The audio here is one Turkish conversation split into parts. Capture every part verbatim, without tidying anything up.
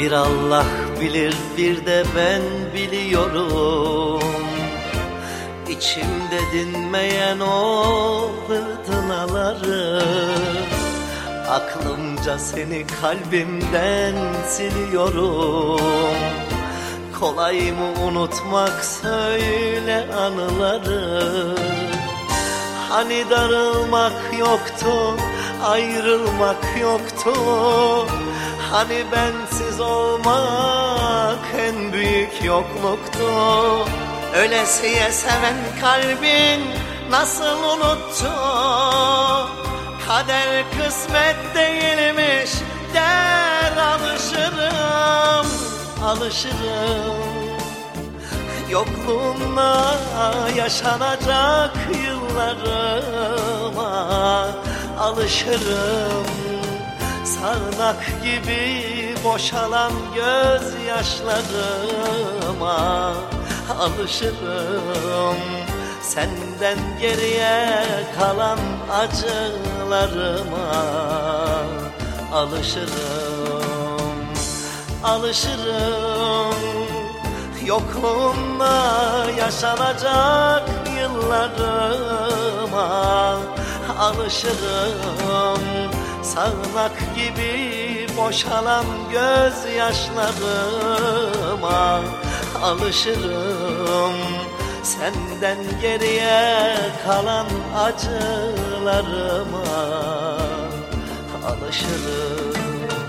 Bir Allah bilir, bir de ben biliyorum. İçimde dinmeyen o fırtınaları, aklımca seni kalbimden siliyorum. Kolay mı unutmak söyle anıları? Hani darılmak yoktu, ayrılmak yoktu. Hani bensiz olmak en büyük yokluktu. Ölesiye seven kalbin nasıl unuttu? Kader kısmet değilmiş der, alışırım, alışırım. Yokluğunla yaşanacak yıllarıma alışırım. Sağanak gibi boşalan gözyaşlarıma alışırım. Senden geriye kalan acılarıma alışırım, alışırım. Yokluğunla yaşanacak yıllarıma alışırım. Sağanak gibi boşalan gözyaşlarıma alışırım. Senden geriye kalan acılarıma alışırım.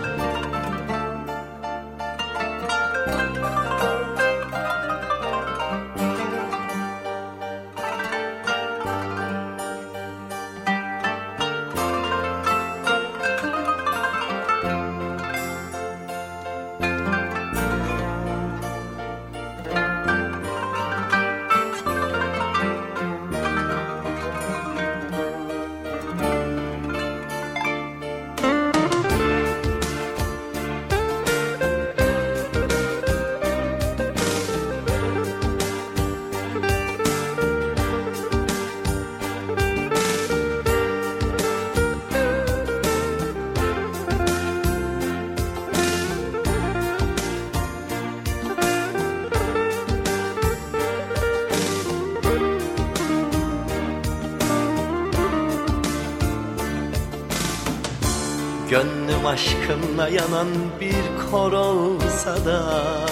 Gönlüm aşkınla yanan bir kor olsa da,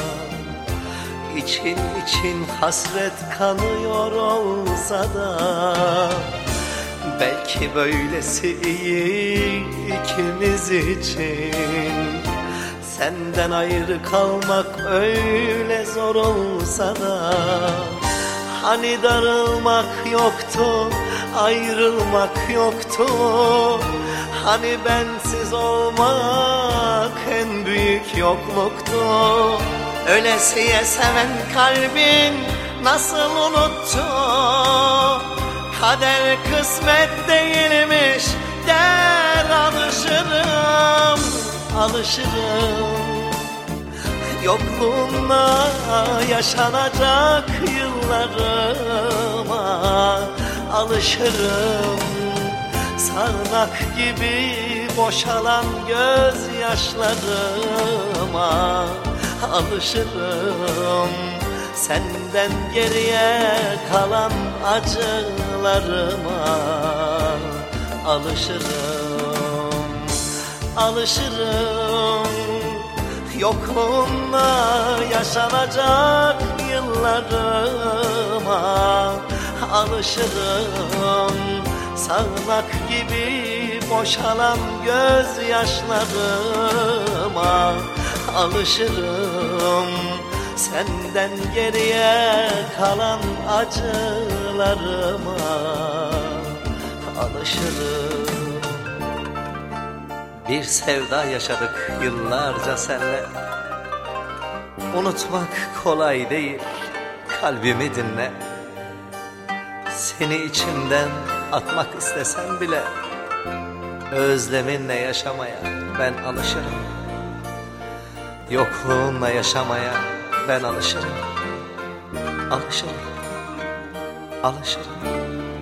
için için hasret kanıyor olsa da, belki böylesi iyi ikimiz için. Senden ayrı kalmak öyle zor olsa da, hani darılmak yoktu, ayrılmak yoktu. Hani bensiz olmak en büyük yokluktu. Ölesiye seven kalbin nasıl unuttu? Kader kısmet değilmiş der, alışırım, alışırım. Yokluğunla yaşanacak yıllarıma alışırım. Sağanak gibi boşalan gözyaşlarıma alışırım. Senden geriye kalan acılarıma alışırım, alışırım. Yokluğunla yaşanacak yıllarıma alışırım. Sağanak gibi boşalan gözyaşlarıma alışırım. Senden geriye kalan acılarıma alışırım. Bir sevda yaşadık yıllarca senle. Unutmak kolay değil, kalbimi dinle. Seni içimden atmak istesem bile, özleminle yaşamaya ben alışırım. Yokluğunla yaşamaya ben alışırım. Alışırım, alışırım.